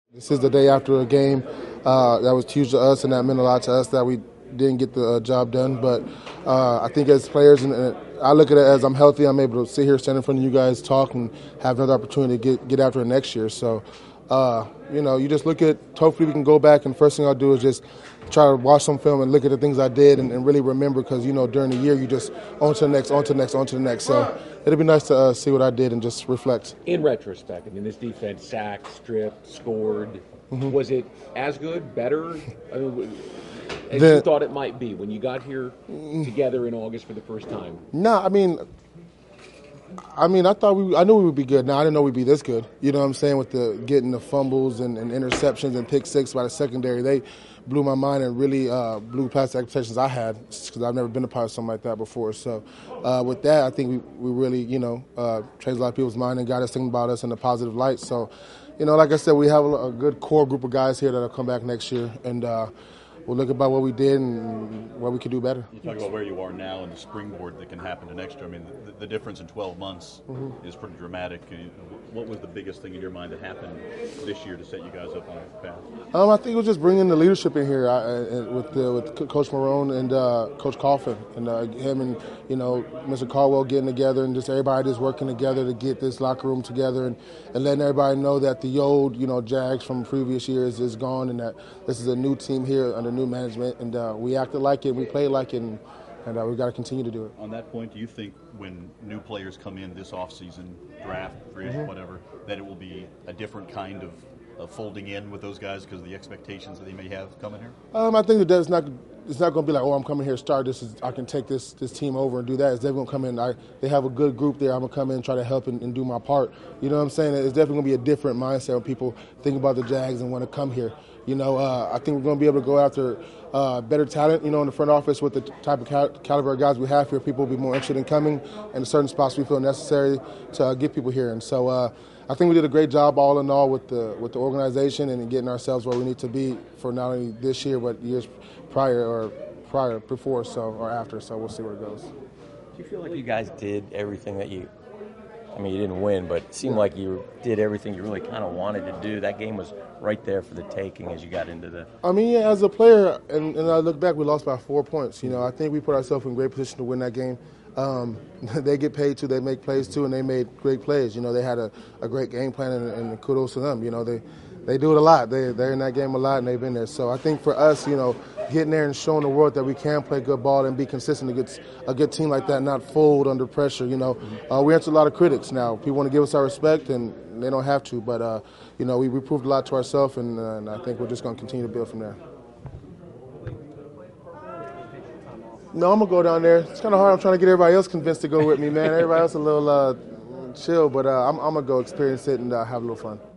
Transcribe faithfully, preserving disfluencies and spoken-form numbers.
This is the day after a game uh, that was huge to us, and that meant a lot to us that we didn't get the uh, job done. But uh, I think as players, and, and I look at it as I'm healthy, I'm able to sit here, stand in front of you guys, talk, and have another opportunity to get, get after it next year. So, uh, you know, you just look at, hopefully we can go back, and first thing I'll do is just try to watch some film and look at the things I did and, and really remember, because, you know, during the year you just on to the next, on to the next, on to the next. So it'll be nice to uh, see what I did and just reflect. In retrospect, I mean, this defense sacked, stripped, scored. Mm-hmm. Was it as good, better, I mean, as the, you thought it might be when you got here together in August for the first time? No, nah, I mean, I mean, I thought we, I knew we would be good. Now I didn't know we'd be this good. You know what I'm saying? With the getting the fumbles and, and interceptions and pick six by the secondary, they blew my mind and really uh, blew past the expectations I had, because I've never been a part of something like that before. So uh, with that, I think we, we really, you know, uh, changed a lot of people's mind and got us thinking about us in a positive light. So, you know, like I said, we have a, a good core group of guys here that'll come back next year, and uh, we'll look about what we did and what we could do better. You talk about where you are now and the springboard that can happen to next year. I mean, the, the difference in twelve months mm-hmm. is pretty dramatic. What was the biggest thing in your mind that happened this year to set you guys up on a path? Um, I think it was just bringing the leadership in here I, with the, with Coach Marone and uh, Coach Coughlin, and uh, him and you know Mister Caldwell getting together, and just everybody just working together to get this locker room together, and, and letting everybody know that the old you know Jags from previous years is gone, and that this is a new team here under new management, and uh, we acted like it, we played like it, and, and uh, we've got to continue to do it. On that point, do you think when new players come in this offseason, draft, free agent, mm-hmm. whatever, that it will be a different kind of, of folding in with those guys because of the expectations that they may have coming here? Um, I think that it's not it's not going to be like, oh, I'm coming here to start. This is I can take this this team over and do that. It's definitely going to come in. I, they have a good group there. I'm going to come in and try to help and, and do my part. You know what I'm saying? It's definitely going to be a different mindset when people think about the Jags and want to come here. You know, uh, I think we're going to be able to go after uh, better talent, you know, in the front office with the type of cal- caliber of guys we have here. People will be more interested in coming, and certain spots we feel necessary to uh, get people here. And so uh, I think we did a great job all in all with the with the organization and getting ourselves where we need to be for not only this year but years prior or prior, before, so or after. So we'll see where it goes. Do you feel like you guys did everything that you I mean, you didn't win, but it seemed like you did everything you really kind of wanted to do. That game was right there for the taking as you got into the... I mean, yeah, as a player, and, and I look back, we lost by four points. You know, I think we put ourselves in great position to win that game. Um, they get paid too, they make plays too, and they made great plays. You know, they had a, a great game plan, and, and kudos to them. You know, they, they do it a lot. They, they're in that game a lot, and they've been there. So I think for us, you know, getting there and showing the world that we can play good ball and be consistent against a good team like that, not fold under pressure. You know, uh, we answer a lot of critics now. People want to give us our respect, and they don't have to. But, uh, you know, we, we proved a lot to ourselves, and, uh, and I think we're just going to continue to build from there. No, I'm going to go down there. It's kind of hard. I'm trying to get everybody else convinced to go with me, man. Everybody else a little uh, chill, but uh, I'm, I'm going to go experience it and uh, have a little fun.